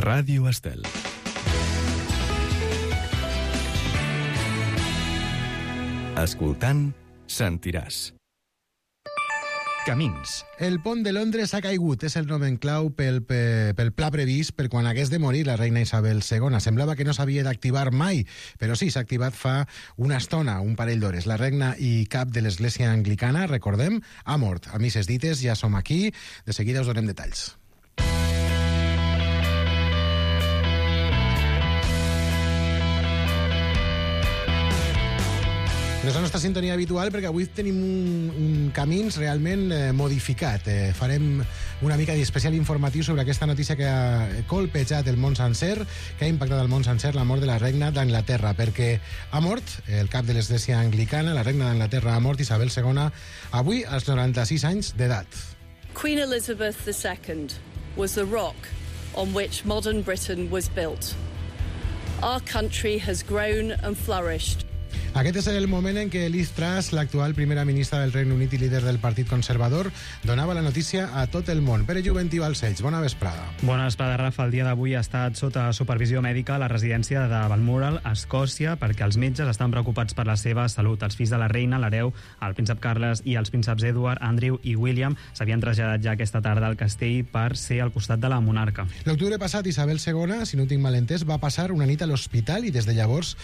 Ràdio Estel. Escoltant, sentiràs. Camins. El pont de Londres ha caigut, és el nom en clau pel pla previst per quan hagués de morir la reina Isabel II. Semblava que no s'havia d'activar mai, però sí, s'ha activat fa una estona, un parell d'hores. La regna i cap de l'església anglicana, recordem, ha mort. A misses dites, ja som aquí, de seguida us donem detalls. No és la nostra sintonia habitual perquè avui tenim un camins realment modificat. Farem una mica d'especial informatiu sobre aquesta notícia que ha colpejat el món sencer, que ha impactat el món sencer, la mort de la regna d'Anglaterra, perquè ha mort el cap de l'església anglicana, la regna d'Anglaterra ha mort, Isabel II, avui als 96 anys d'edat. Queen Elizabeth II was the rock on which modern Britain was built. Our country has grown and flourished. Aquest és el moment en què Liz Truss, l'actual primera ministra del Regne Unit i líder del Partit Conservador, donava la notícia a tot el món. Pere Juventiu als Ells, bona vesprada. Bona vesprada, Rafa. El dia d'avui ha estat sota supervisió mèdica a la residència de Balmoral, a Escòcia, perquè els metges estan preocupats per la seva salut. Els fills de la reina, l'hereu, el príncep Carles i els prínceps Edward, Andrew i William s'havien traslladat ja aquesta tarda al castell per ser al costat de la monarca. L'octubre passat, Isabel II, si no tinc mal entès, va passar una nit a l'hospital i des de llavors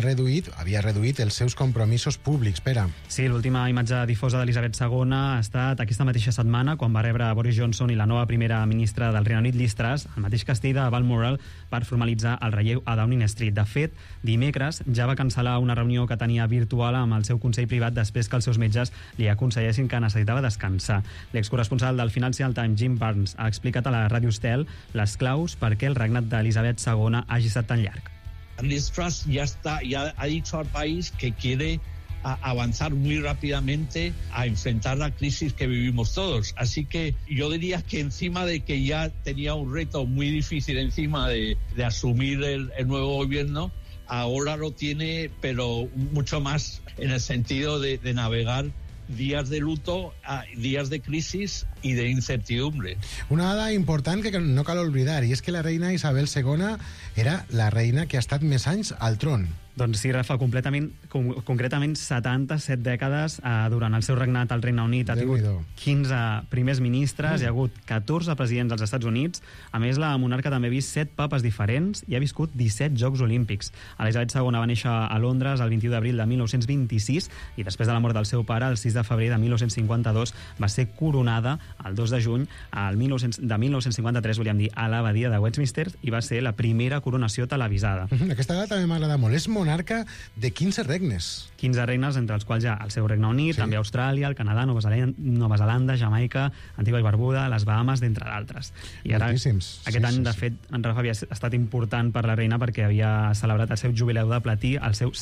havia reduït els seus compromisos públics. Pere. Sí, l'última imatge difosa d'Elisabet II ha estat aquesta mateixa setmana, quan va rebre Boris Johnson i la nova primera ministra del Regne Unit, Liz Truss, al mateix castell de Balmoral, per formalitzar el relleu a Downing Street. De fet, dimecres ja va cancel·lar una reunió que tenia virtual amb el seu consell privat després que els seus metges li aconsellessin que necessitava descansar. L'excorresponsal del Financial Times, Jim Barnes, ha explicat a la Ràdio Estel les claus perquè el regnat d'Elisabet II hagi estat tan llarg. Liz Truss ya ha dicho al país que quiere avanzar muy rápidamente a enfrentar la crisis que vivimos todos. Así que yo diría que encima de que ya tenía un reto muy difícil encima de asumir el nuevo gobierno, ahora lo tiene, pero mucho más en el sentido de navegar días de luto, días de crisis i d'incertidumbre. Una dada important que no cal oblidar, i és que la reina Isabel II era la reina que ha estat més anys al tron. Doncs sí, Rafa, concretament 77 dècades durant el seu regnat al Regne Unit. Ha tingut 15 primers ministres, hi ha hagut 14 presidents dels Estats Units. A més, la monarca també ha vist 7 papes diferents i ha viscut 17 Jocs Olímpics. Elisabet II va néixer a Londres el 21 d'abril de 1926 i després de la mort del seu pare, el 6 de febrer de 1952, va ser coronada el 2 de juny de 1953, volíem dir, a l'abadia de Westminster, i va ser la primera coronació televisada. Aquesta data també m'agrada molt. És monarca de 15 regnes. 15 regnes, entre els quals hi ha el seu Regne Unit, també Austràlia, el Canadà, Nova Zelanda, Jamaica, Antigua i Barbuda, les Bahames, d'entre d'altres. I ara, aquest any, de fet, en Rafa havia estat important per la reina perquè havia celebrat el seu jubileu de platí, el seu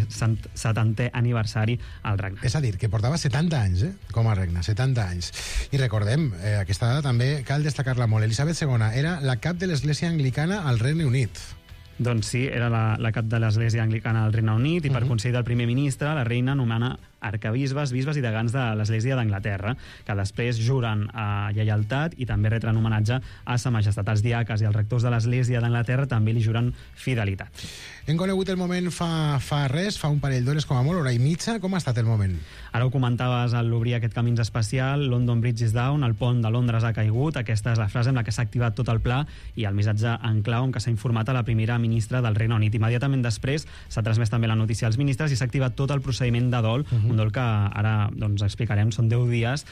70è aniversari al regnat. És a dir, que portava 70 anys, com a regna, 70 anys. I recordem, aquesta dada també cal destacar-la molt. Elisabet II era la cap de l'església anglicana al Regne Unit. Doncs sí, era la cap de l'església anglicana al Regne Unit i per consell del primer ministre la reina nomena arcabisbes, bisbes i degans de l'església d'Anglaterra, que després juren lleialtat i també retren homenatge a sa majestat. Els diaques i els rectors de l'església d'Anglaterra també li juren fidelitat. Hem conegut el moment fa un parell d'hores, com a molt, hora i mitja. Com ha estat el moment? Ara ho comentaves al obrir aquest camins especial. London Bridge is down, el pont de Londres ha caigut. Aquesta és la frase amb la que s'ha activat tot el pla i el missatge en clau amb què s'ha informat a la primera ministra del Regne Unit. Immediatament després s'ha transmès també la notícia als ministres i s'ha activat tot el procediment de dol, un dol que ara explicarem, són 10 dies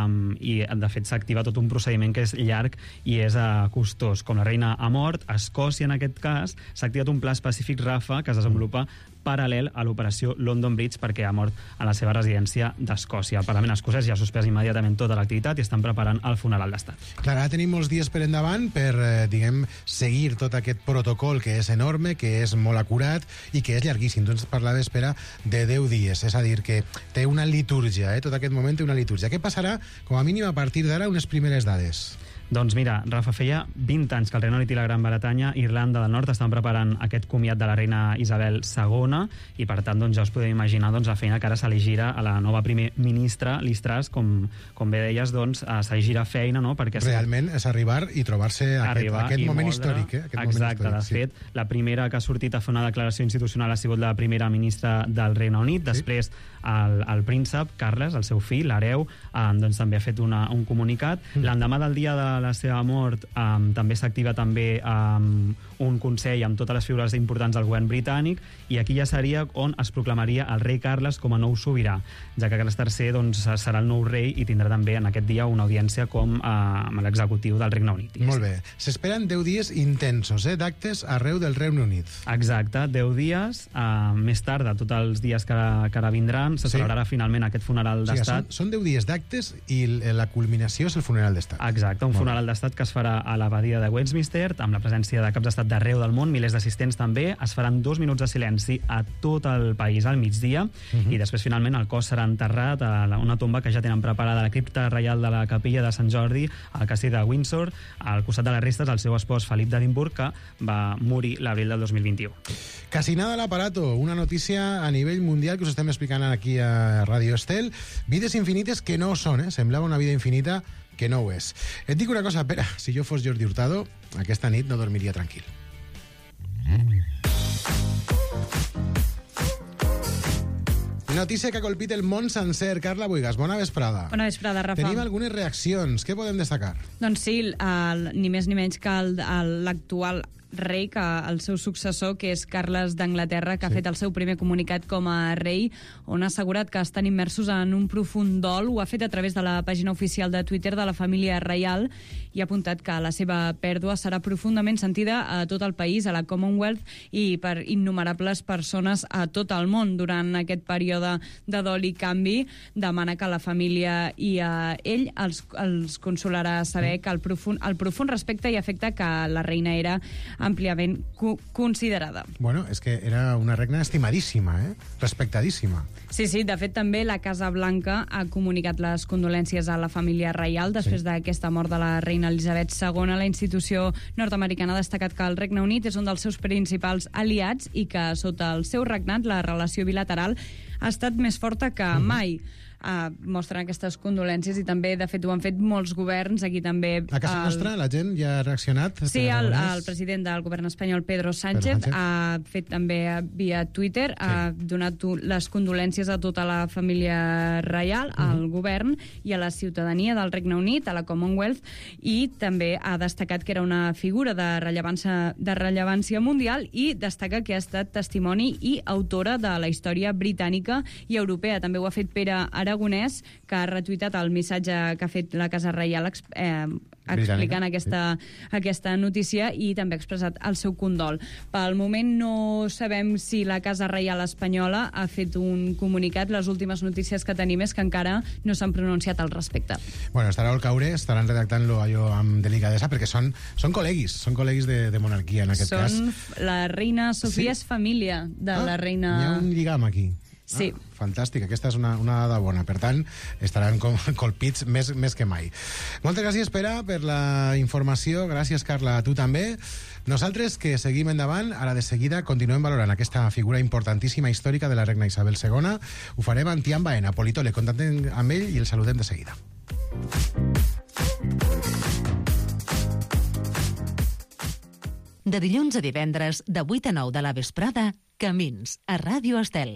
i de fet s'ha activat tot un procediment que és llarg i és costós. Com la reina ha mort, a Escòcia en aquest cas s'ha activat un pla específic, Rafa, que es desenvolupa paral·lel a l'operació London Bridge perquè ha mort a la seva residència d'Escòcia. El Parlament escocès ja ha suspès immediatament tota l'activitat i estan preparant el funeral d'estat. Clar, ara tenim molts dies per endavant per, seguir tot aquest protocol que és enorme, que és molt acurat i que és llarguíssim. Tu ens parlaves, Pere, de 10 dies, és a dir, que té una litúrgia, tot aquest moment té una litúrgia. Què passarà, com a mínim, a partir d'ara, unes primeres dades? Doncs mira, Rafa, feia 20 anys que el Regne Unit i la Gran Bretanya, Irlanda del Nord, estan preparant aquest comiat de la reina Isabel II i, per tant, doncs, ja us podeu imaginar la feina que ara se li gira a la nova primer ministra, Liz Truss, com bé deies, doncs, se li gira feina, no? Perquè realment és arribar i trobar-se aquest moment històric. Exacte, de fet, la primera que ha sortit a fer una declaració institucional ha sigut la primera ministra del Regne Unit, després el príncep Carles, el seu fill, l'hereu, doncs també ha fet un comunicat. L'endemà del dia de la seva mort també s'activa també un consell amb totes les figures importants del govern britànic, i aquí ja seria on es proclamaria el rei Carles com a nou sobirà, ja que Carles III doncs, serà el nou rei i tindrà també en aquest dia una audiència com amb l'executiu del Regne Unit. Molt bé. S'esperen 10 dies intensos, d'actes arreu del Regne Unit. Exacte, 10 dies. Més tard, de tots els dies que ara vindran, se celebrarà finalment aquest funeral d'estat. Són 10 dies d'actes i la culminació és el funeral d'estat. Exacte, un funeral d'estat que es farà a l'abadia de Westminster, amb la presència de caps d'estat d'arreu del món, milers d'assistents també. Es faran 2 minuts de silenci a tot el país al migdia, i després finalment el cos serà enterrat a una tomba que ja tenen preparada a la cripta reial de la capella de Sant Jordi, al castell de Windsor, al costat de les restes del seu espòs Felip d'Edimburg, que va morir l'abril del 2021. Casi nada al aparato, una notícia a nivell mundial que us estem explicant aquí a Radio Estel. Vides infinites que no ho són, semblava una vida infinita que no ho és. Et dic una cosa, Pere, si jo fos Jordi Hurtado, aquesta nit no dormiria tranquil. Notícia que ha colpit el món sencer. Carla Buigas, bona vesprada. Bona vesprada, Rafa. Tenim algunes reaccions. Què podem destacar? Doncs sí, ni més ni menys que l'actual rei, que el seu successor, que és Carles d'Anglaterra, que ha fet el seu primer comunicat com a rei, on ha assegurat que estan immersos en un profund dol. Ho ha fet a través de la pàgina oficial de Twitter de la família reial i ha apuntat que la seva pèrdua serà profundament sentida a tot el país, a la Commonwealth i per innumerables persones a tot el món. Durant aquest període de dol i canvi, demana que la família i ell els consolarà saber que el profund respecte i afecte que la reina era àmpliament considerada. Bueno, és que era una reina estimadíssima, respectadíssima. Sí, de fet també la Casa Blanca ha comunicat les condolències a la família reial després d'aquesta mort de la reina Elisabet II. La institució nord-americana ha destacat que el Regne Unit és un dels seus principals aliats i que sota el seu regnat la relació bilateral ha estat més forta que mai. Mostren aquestes condolències i també, de fet, ho han fet molts governs. Aquí també... A casa nostra la gent ja ha reaccionat? Sí, el president del govern espanyol, Pedro Sánchez, ha fet també via Twitter, ha donat les condolències a tota la família reial, al govern i a la ciutadania del Regne Unit, a la Commonwealth, i també ha destacat que era una figura de rellevància mundial i destaca que ha estat testimoni i autora de la història britànica i europea. També ho ha fet Pere Aragonès, que ha retuitat el missatge que ha fet la Casa Reial explicant aquesta notícia i també ha expressat el seu condol. Pel moment no sabem si la Casa Reial espanyola ha fet un comunicat. Les últimes notícies que tenim és que encara no s'han pronunciat al respecte. Bueno, estarà al caure, estaran redactant-lo allò amb delicadesa, perquè són col·leguis de monarquia, en aquest cas. La reina Sofia és família de la reina... Hi ha un lligam aquí. Sí. Fantàstic, aquesta és una dada bona. Per tant, estaran colpits més que mai. Moltes gràcies, Pere, per la informació. Gràcies, Carla, a tu també. Nosaltres, que seguim endavant, ara de seguida continuem valorant aquesta figura importantíssima històrica de la reina Isabel II. Ho farem amb Tian Baena, politòleg. Contactem amb ell i el saludem de seguida. De dilluns a divendres, de 8 a 9 de la vesprada, Camins, a Ràdio Estel.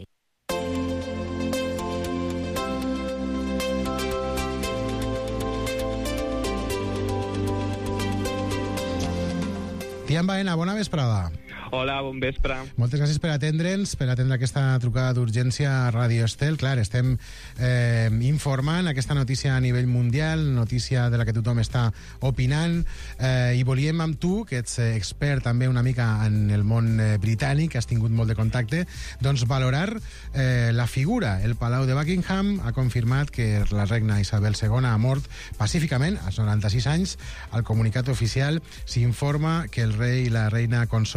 Tian Baena, bona vesprada. Hola, bon vespre. Moltes gràcies per atendre'ns, per atendre aquesta trucada d'urgència a Ràdio Estel. Clar, estem informant aquesta notícia a nivell mundial, notícia de la que tothom està opinant, i volíem amb tu, que ets expert també una mica en el món britànic, que has tingut molt de contacte, doncs valorar la figura. El Palau de Buckingham ha confirmat que la reina Isabel II ha mort pacíficament, als 96 anys. Al comunicat oficial s'informa que el rei i la reina consort estaran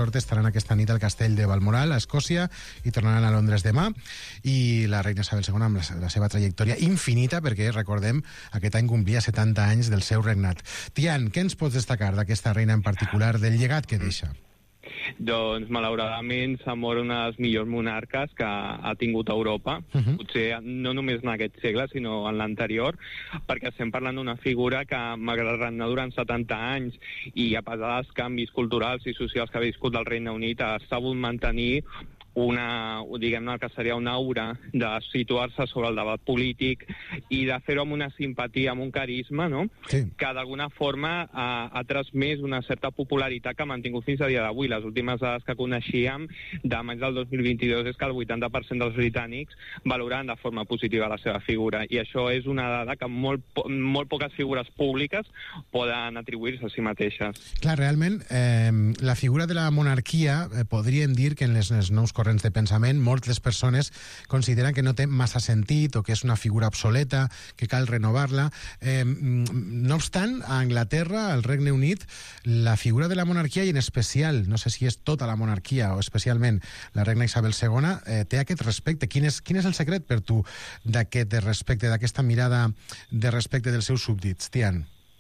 passaran aquesta nit al castell de Balmoral, a Escòcia, i tornaran a Londres demà. I la reina Isabel II, amb la seva trajectòria infinita, perquè, recordem, aquest any complia 70 anys del seu regnat. Tian, què ens pots destacar d'aquesta reina en particular, del llegat que deixa? Doncs, malauradament, s'ha mort una de les millors monarques que ha tingut Europa, potser no només en aquest segle, sinó en l'anterior, perquè estem parlant d'una figura que, malgrat regnar durant 70 anys i a pesar dels canvis culturals i socials que ha viscut el Regne Unit, ha sabut mantenir diguem-ne, que seria una aura de situar-se sobre el debat polític i de fer-ho amb una simpatia, amb un carisma, no? Sí. Que d'alguna forma ha transmès una certa popularitat que ha mantingut fins a dia d'avui. Les últimes dades que coneixíem de maig del 2022 és que el 80% dels britànics valoren de forma positiva la seva figura, i això és una dada que molt poques figures públiques poden atribuir-se a si mateixes. Clar, realment, la figura de la monarquia, podríem dir que en les nous corrents de pensament, moltes persones consideren que no té massa sentit o que és una figura obsoleta, que cal renovar-la. No obstant, a Anglaterra, al Regne Unit, la figura de la monarquia, i en especial, no sé si és tota la monarquia o especialment la reina Isabel II, té aquest respecte. Quin és el secret per tu d'aquest respecte, d'aquesta mirada de respecte dels seus súbdits, Tian?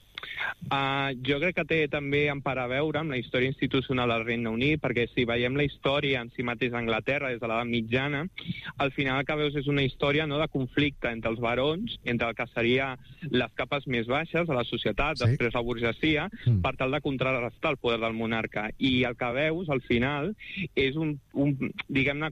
Jo crec que té també en part a veure amb la història institucional del Regne Unit, perquè si veiem la història en si mateix d'Anglaterra des de l'edat mitjana, al final el que veus és una història, no, de conflicte entre els barons, entre el que seria les capes més baixes de la societat, sí, després la burgesia, per tal de contrarrestar el poder del monarca. I el que veus, al final, és diguem-ne,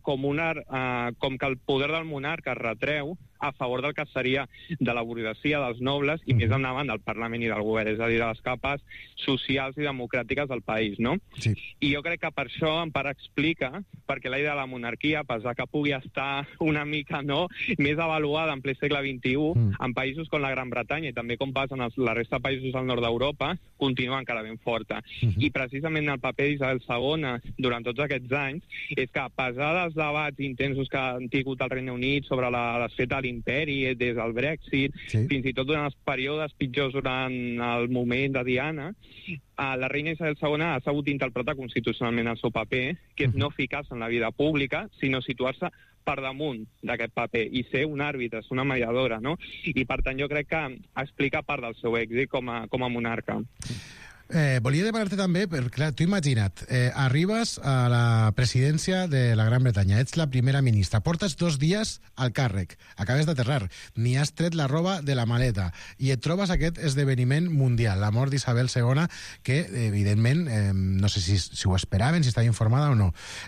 com que el poder del monarca es retreu a favor del que seria de la burgesia, dels nobles, i més endavant del Parlament i del govern, és a dir, de les capes socials i democràtiques del país, no? Sí. I jo crec que per això en part explica perquè la idea de la monarquia, a pesar que pugui estar una mica, no, més avaluada en ple segle XXI, en països com la Gran Bretanya i també com passa en la resta de països del nord d'Europa, continua encara ben forta. I precisament el paper d'Isabel II durant tots aquests anys és que, a pesar dels debats intensos que han tingut el Regne Unit sobre la desfeta de l'imperi, des del Brexit, fins i tot durant els períodes pitjors durant el moment de Diana, la reina Isabel II ha sabut interpretar constitucionalment el seu paper, que és no ficar-se en la vida pública, sinó situar-se per damunt d'aquest paper i ser un àrbitre, ser una mediadora, no? I per tant jo crec que explica part del seu èxit com a monarca. Volia demanar-te també, clar, tu imagina't, arribes a la presidència de la Gran Bretanya, ets la primera ministra, portes 2 dies al càrrec, acabes d'aterrar, ni has tret la roba de la maleta, i et trobes aquest esdeveniment mundial, la mort d'Isabel II, que, evidentment, no sé si ho esperaven, si estava informada o no.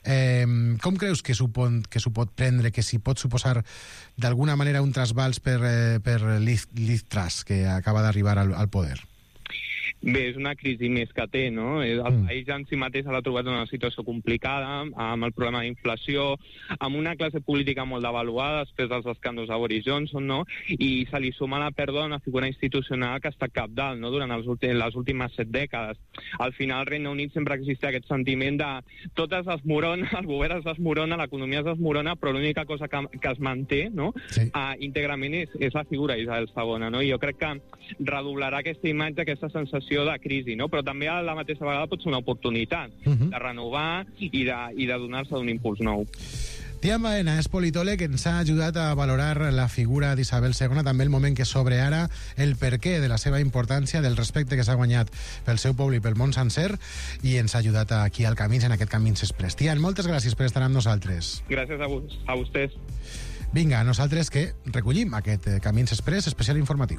Com creus que s'ho pot prendre, que s'hi pot suposar d'alguna manera un trasbals per Liz Truss, que acaba d'arribar al poder? Bé, és una crisi més que té, no? El país en si mateix l'ha trobat en una situació complicada, amb el problema d'inflació, amb una classe política molt devaluada després dels escàndols de Boris Johnson, no? I se li suma la pèrdua d'una figura institucional que està cabdal, no?, durant les últimes 7 dècades. Al final, al Regne Unit sempre existeix aquest sentiment de tot es desmorona, el govern es desmorona, l'economia es desmorona, però l'única cosa que es manté, no?, íntegrament és la figura d'Isabel II, no? I jo crec que redoblarà aquesta imatge, aquesta sensació de crisi, no? Però també a la mateixa vegada pot ser una oportunitat de renovar i de donar-se un impuls nou. Tian Baena és politòleg, ens ha ajudat a valorar la figura d'Isabel II, també el moment que s'obre ara, el perquè de la seva importància, del respecte que s'ha guanyat pel seu poble i pel món sencer, i ens ha ajudat aquí al Camins, en aquest Camins Express. Tian, moltes gràcies per estar amb nosaltres. Gràcies a vostès. Vinga, nosaltres que recollim aquest Camins Express especial informatiu.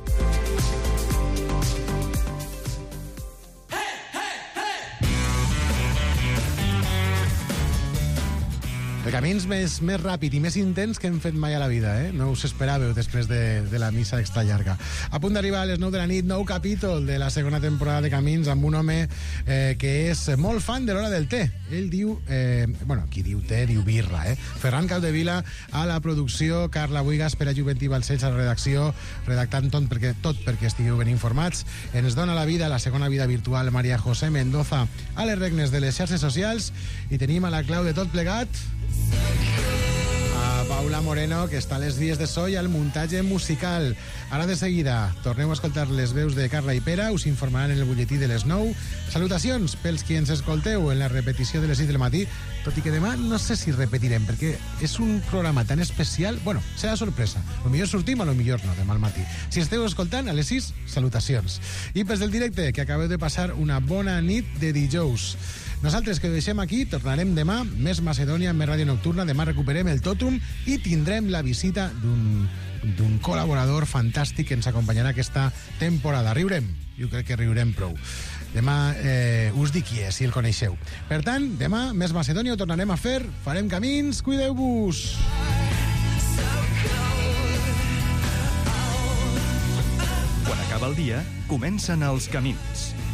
El Camins més ràpid i més intens que hem fet mai a la vida, eh? No us esperàveu després de la missa extra llarga. A punt d'arribar a les 9 de la nit, nou capítol de la segona temporada de Camins, amb un home que és molt fan de l'hora del té. Ell diu, qui diu té, diu birra, eh? Ferran Capdevila a la producció, Carla Buigas, Pere Juventí Balcells a la redacció, redactant tot perquè estigueu ben informats. Ens dona la vida, la segona vida virtual, Maria José Mendoza a les regnes de les xarxes socials, i tenim a la clau de tot plegat a Paula Moreno, que està a les vies de so i al muntatge musical. Ara de seguida torneu a escoltar les veus de Carla i Pere, us informaran en el butlletí de les 9. Salutacions pels qui ens escolteu en la repetició de les 6 del matí, tot i que demà no sé si repetirem, perquè és un programa tan especial. Bueno, serà sorpresa. A lo millor sortim, a lo millor no, demà al matí. Si esteu escoltant, a les 6, salutacions. I pels del directe, que acabeu de passar una bona nit de dijous. Nosaltres que ho deixem aquí, tornarem demà, més Macedònia, més Ràdio Nocturna, demà recuperem el Totum i tindrem la visita d'un col·laborador fantàstic que ens acompanyarà aquesta temporada. Riurem, jo crec que riurem prou. Demà us dic qui és, si el coneixeu. Per tant, demà, més Macedònia, ho tornarem a fer, farem camins, cuideu-vos! Quan acaba el dia, comencen els camins.